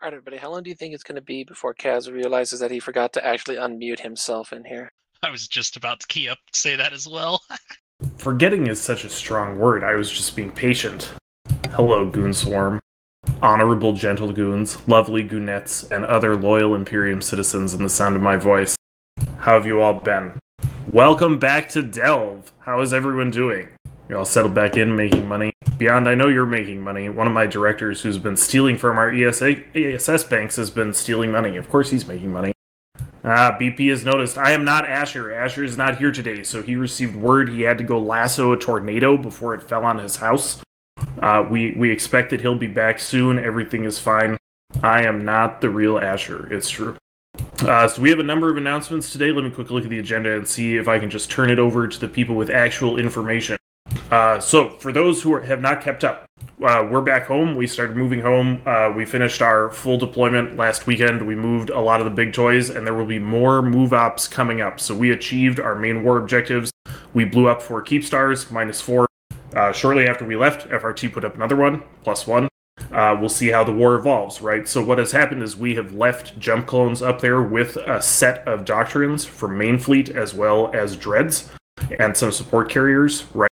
All right, everybody, how long do you think it's going to be before Kaz realizes that he forgot to actually unmute himself in here? I was just about to key up to say that as well. Forgetting is such a strong word. I was just being patient. Hello, Goon Swarm. Honorable gentle goons, lovely goonettes, and other loyal Imperium citizens in the sound of my voice. How have you all been? Welcome back to Delve. How is everyone doing? You all settled back in, making money? Beyond, I know you're making money. One of my directors who's been stealing from our ESS banks has been stealing money. Of course he's making money. BP has noticed. I am not Asher. Asher is not here today, so he received word he had to go lasso a tornado before it fell on his house. We expect that he'll be back soon. Everything is fine. I am not the real Asher. It's true. So we have a number of announcements today. Let me quickly look at the agenda and see if I can just turn it over to the people with actual information. So for those who have not kept up, we're back home. We started moving home. We finished our full deployment last weekend. We moved a lot of the big toys, and there will be more move ops coming up. So we achieved our main war objectives. We blew up 4 keep stars, -4. Shortly after we left, FRT put up another one, +1. We'll see how the war evolves, right? So what has happened is we have left jump clones up there with a set of doctrines from main fleet as well as dreads and some support carriers, right?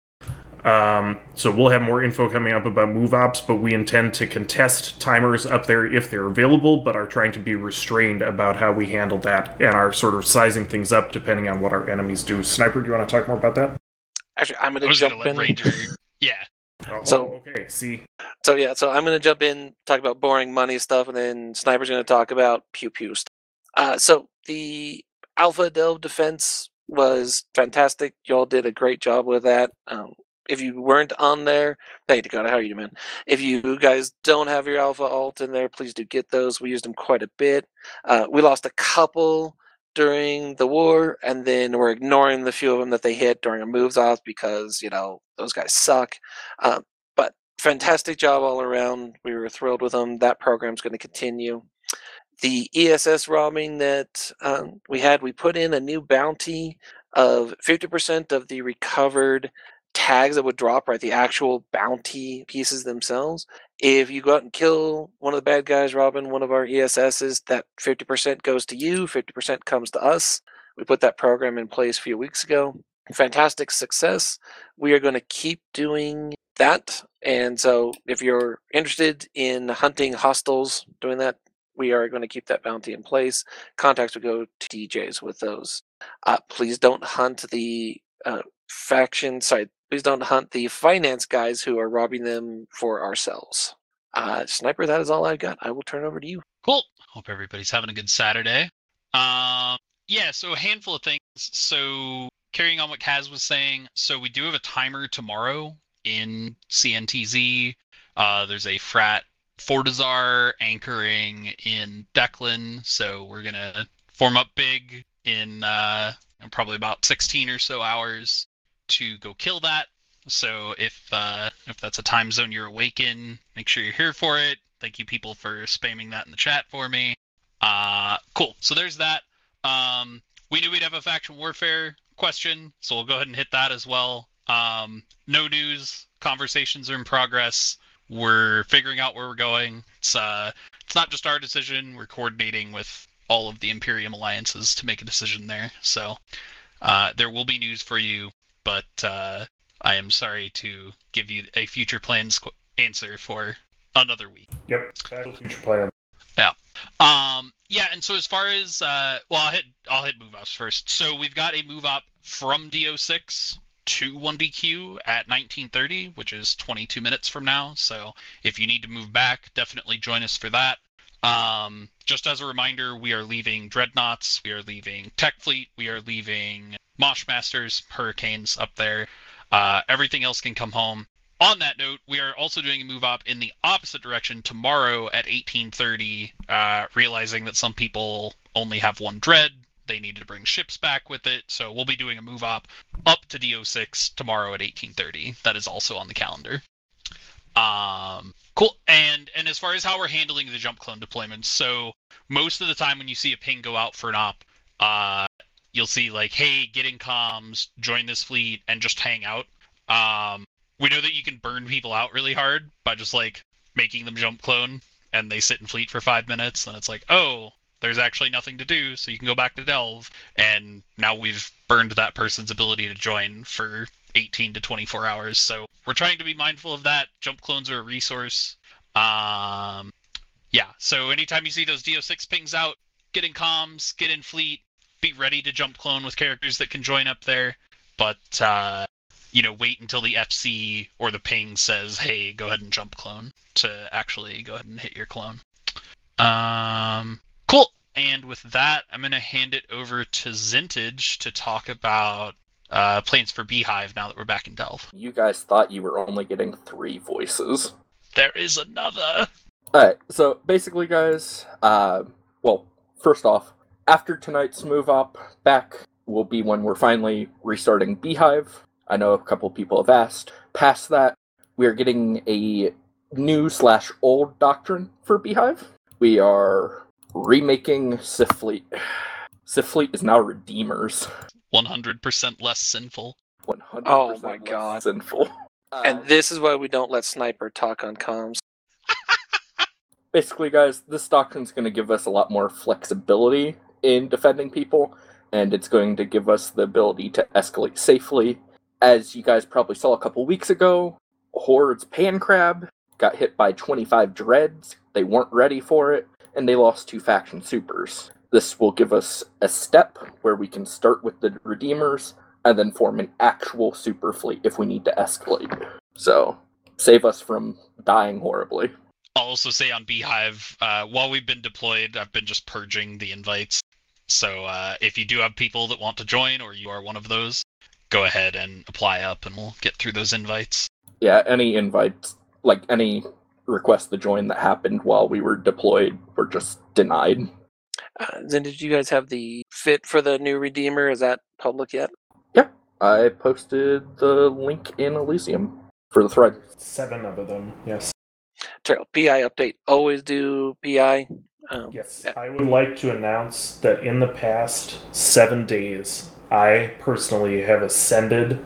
So we'll have more info coming up about move ops, but we intend to contest timers up there if they're available, but are trying to be restrained about how we handle that and are sort of sizing things up depending on what our enemies do. Sniper, do you want to talk more about that? Actually, I'm going to jump in. Ranger. Yeah. Okay. See. So I'm going to jump in, talk about boring money stuff, and then Sniper's going to talk about pew-pew stuff. So the Alpha Delve defense was fantastic. Y'all did a great job with that. If you weren't on there, thank you, Dakota. How are you, man? If you guys don't have your Alpha alt in there, please do get those. We used them quite a bit. We lost a couple during the war, and then we're ignoring the few of them that they hit during a moves off because, those guys suck. But fantastic job all around. We were thrilled with them. That program's going to continue. The ESS robbing that we put in a new bounty of 50% of the recovered tags that would drop, right? The actual bounty pieces themselves. If you go out and kill one of the bad guys robbing one of our ESSs, that 50% goes to you, 50% comes to us. We put that program in place a few weeks ago. Fantastic success. We are going to keep doing that. And so if you're interested in hunting hostiles doing that, we are going to keep that bounty in place. Contacts would go to DJs with those. Please don't hunt the please don't hunt the finance guys who are robbing them for ourselves. Sniper, that is all I've got. I will turn it over to you. Cool. Hope everybody's having a good Saturday. So a handful of things. So carrying on what Kaz was saying, so we do have a timer tomorrow in CNTZ. There's a frat Fortizar anchoring in Declan, so we're gonna form up big in probably about 16 or so hours to go kill that. So if that's a time zone you're awake in, make sure you're here for it. Thank you people for spamming that in the chat for me. Cool. So there's that. We knew we'd have a faction warfare question, so we'll go ahead and hit that as well. No news. Conversations are in progress. We're figuring out where we're going. It's not just our decision. We're coordinating with all of the Imperium alliances to make a decision there. So there will be news for you, but I am sorry to give you a future plans answer for another week. Yep, future plan. Yeah. And so as far as I'll hit move ops first. So we've got a move op from DO6 to 1DQ at 19:30, which is 22 minutes from now. So if you need to move back, definitely join us for that. Just as a reminder, we are leaving Dreadnoughts, we are leaving Tech Fleet, we are leaving Moshmasters, Hurricanes up there. Everything else can come home. On that note, we are also doing a move op in the opposite direction tomorrow at 18:30, realizing that some people only have one Dread. They needed to bring ships back with it, so we'll be doing a move op up to DO6 tomorrow at 18:30. That is also on the calendar. Cool. And as far as how we're handling the jump clone deployments, so most of the time when you see a ping go out for an op, you'll see like, hey, get in comms, join this fleet, and just hang out. We know that you can burn people out really hard by just like making them jump clone and they sit in fleet for 5 minutes, and it's like, oh, there's actually nothing to do, so you can go back to Delve, and now we've burned that person's ability to join for 18 to 24 hours. So we're trying to be mindful of that. Jump clones are a resource. Yeah, so anytime you see those DO6 pings out, get in comms, get in fleet, be ready to jump clone with characters that can join up there. But, wait until the FC or the ping says, hey, go ahead and jump clone, to actually go ahead and hit your clone. Cool. And with that, I'm going to hand it over to Zintage to talk about plans for Beehive now that we're back in Delve. You guys thought you were only getting 3 voices. There is another. Alright, so basically, guys, first off, after tonight's move up, back will be when we're finally restarting Beehive. I know a couple people have asked. Past that, we are getting a new/old doctrine for Beehive. We are remaking Sith Fleet. Sith Fleet is now Redeemers. 100% less sinful. 100% Oh my less God. sinful. And this is why we don't let Sniper talk on comms. Basically, guys, this doctrine's going to give us a lot more flexibility in defending people, and it's going to give us the ability to escalate safely. As you guys probably saw a couple weeks ago, Horde's Pancrab got hit by 25 Dreads. They weren't ready for it, and they lost 2 faction supers. This will give us a step where we can start with the Redeemers and then form an actual super fleet if we need to escalate. So, save us from dying horribly. I'll also say on Beehive, while we've been deployed, I've been just purging the invites. So if you do have people that want to join, or you are one of those, go ahead and apply up, and we'll get through those invites. Yeah, any invites, like any requests to join that happened while we were deployed were just denied. Then did you guys have the fit for the new Redeemer? Is that public yet? Yep, I posted the link in Elysium for the thread. 7 of them, yes. Trail PI update. Always do PI. Yes, Yeah. I would like to announce that in the past 7 days, I personally have ascended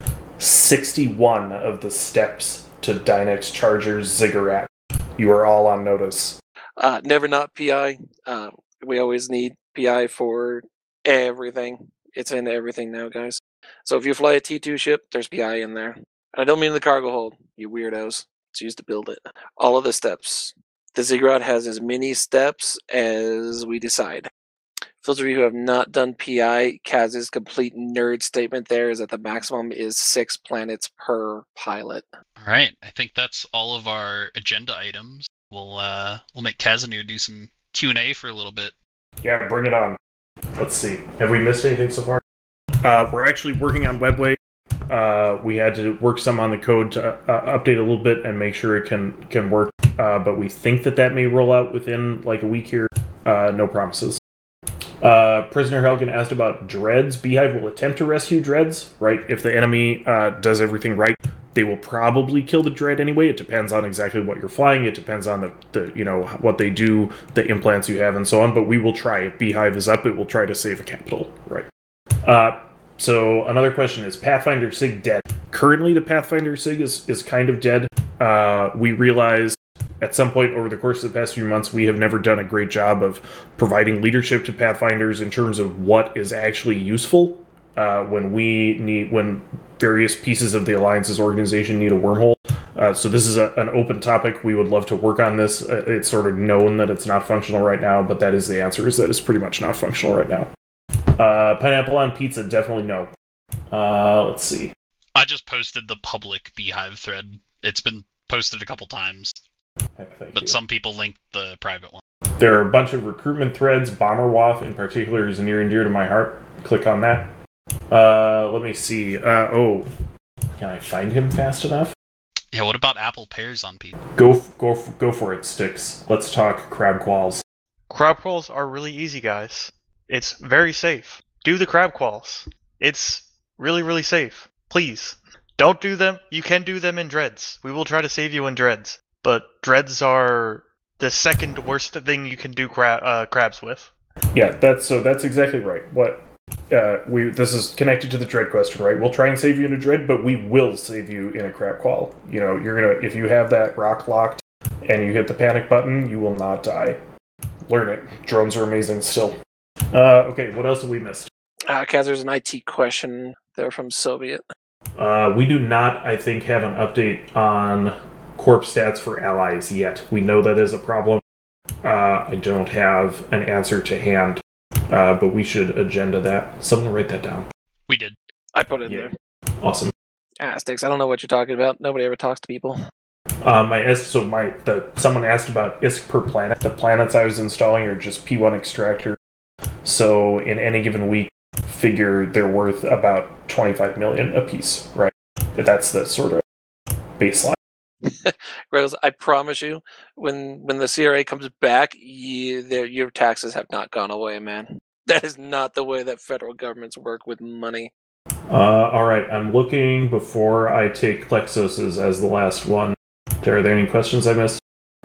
61 of the steps to Dynex Charger's Ziggurat. You are all on notice. Never not PI. We always need PI for everything. It's in everything now, guys. So if you fly a T2 ship, there's PI in there. I don't mean the cargo hold, you weirdos. It's used to build it. All of the steps. The Ziggurat has as many steps as we decide. For those of you who have not done PI, Kaz's complete nerd statement there is that the maximum is 6 planets per pilot. All right, I think that's all of our agenda items. We'll make Kazanir do some Q&A for a little bit. Yeah, bring it on. Let's see. Have we missed anything so far? We're actually working on Webway. We had to work some on the code to update a little bit and make sure it can work. But we think that may roll out within like a week here. No promises. Prisoner Helgen asked about Dreads. Beehive will attempt to rescue Dreads, right? If the enemy does everything right, they will probably kill the Dread anyway. It depends on exactly what you're flying. It depends on the what they do, the implants you have, and so on. But we will try. If Beehive is up, it will try to save a capital, right? So another question is Pathfinder SIG dead? Currently, the Pathfinder SIG is kind of dead. We realized at some point over the course of the past few months, we have never done a great job of providing leadership to Pathfinders in terms of what is actually useful when various pieces of the Alliance's organization need a wormhole. So this is an open topic. We would love to work on this. It's sort of known that it's not functional right now, but that is the answer, is that it's pretty much not functional right now. Pineapple on pizza, definitely no. Let's see. I just posted the public Beehive thread. It's been posted a couple times, but some people linked the private one. There are a bunch of recruitment threads. Bomber Waff in particular is near and dear to my heart. Click on that. Let me see. Can I find him fast enough? Yeah, what about apple pears on pizza? Go for it, Sticks. Let's talk crab qualls. Crab qualls are really easy, guys. It's very safe. Do the crab qualls. It's really, really safe. Please. Don't do them. You can do them in dreads. We will try to save you in dreads. But dreads are the second worst thing you can do crabs with. Yeah, that's exactly right. This is connected to the dread question, right? We'll try and save you in a dread, but we will save you in a crab qual. If you have that rock locked and you hit the panic button, you will not die. Learn it. Drones are amazing still. Okay, what else have we missed? Kaz, there's an IT question there from Soviet. We do not, I think, have an update on corp stats for allies yet. We know that is a problem. I don't have an answer to hand, but we should agenda that. Someone write that down. We did. I put it in Yeah. there. Awesome. Sticks, I don't know what you're talking about. Nobody ever talks to people. Someone asked about ISK per planet. The planets I was installing are just P1 extractor. So in any given week, figure they're worth about 25 million apiece, right? That's the sort of baseline. Rose, I promise you, when the CRA comes back, your taxes have not gone away, man. That is not the way that federal governments work with money. All right, I'm looking before I take Klexos's as the last one. Are there any questions I missed?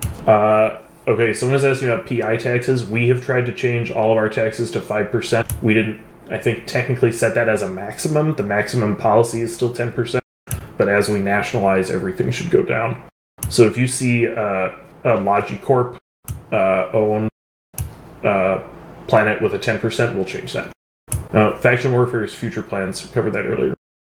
Okay, someone is asking about PI taxes. We have tried to change all of our taxes to 5%. We didn't, I think, technically set that as a maximum. The maximum policy is still 10%, but as we nationalize, everything should go down. So if you see a LogiCorp owned planet with a 10%, we'll change that. Faction Warfare's future plans, covered that earlier.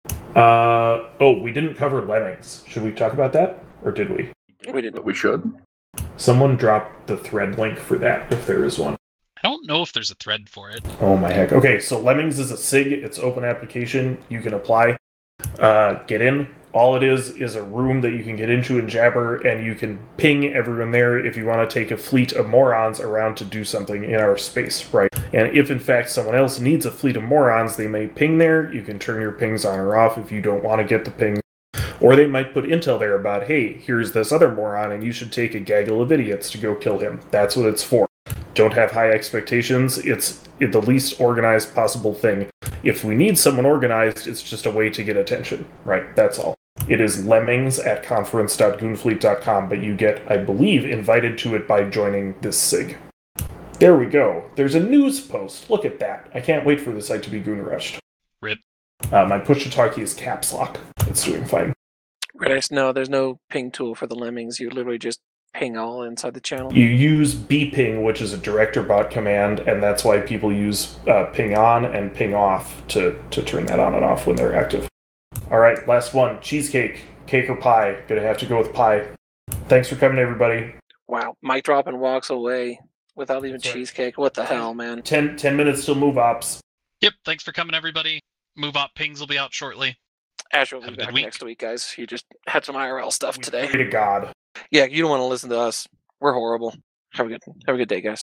We didn't cover Lemmings. Should we talk about that? Or did we? We didn't. But we should. Someone dropped the thread link for that, if there is one. I don't know if there's a thread for it. Oh my heck. Okay, so Lemmings is a SIG. It's open application. You can apply. Get in. All it is a room that you can get into in Jabber, and you can ping everyone there if you want to take a fleet of morons around to do something in our space, right? And if in fact someone else needs a fleet of morons, they may ping there. You can turn your pings on or off if you don't want to get the ping. Or they might put intel there about, hey, here's this other moron, and you should take a gaggle of idiots to go kill him. That's what it's for. Don't have high expectations. It's the least organized possible thing. If we need someone organized, it's just a way to get attention, right? That's all. It is lemmings at conference.goonfleet.com, but you get, I believe, invited to it by joining this SIG. There we go. There's a news post. Look at that. I can't wait for the site to be goon rushed. Rip. My push-to-talkie is caps lock. It's doing fine. Right, no, there's no ping tool for the Lemmings. You literally just ping all inside the channel. You use bping, which is a director bot command, and that's why people use ping on and ping off to turn that on and off when they're active. All right, last one. Cheesecake. Cake or pie? Gonna have to go with pie. Thanks for coming, everybody. Wow, mic drop and walks away without even Sorry. cheesecake. What the hell, man? 10 minutes till move ops. Yep, thanks for coming, everybody. Move Op pings will be out shortly. Asher will Have be a good back week. next week, guys. You just had some IRL stuff We today. pray to God. Yeah, you don't want to listen to us. We're horrible. Have a good day, guys.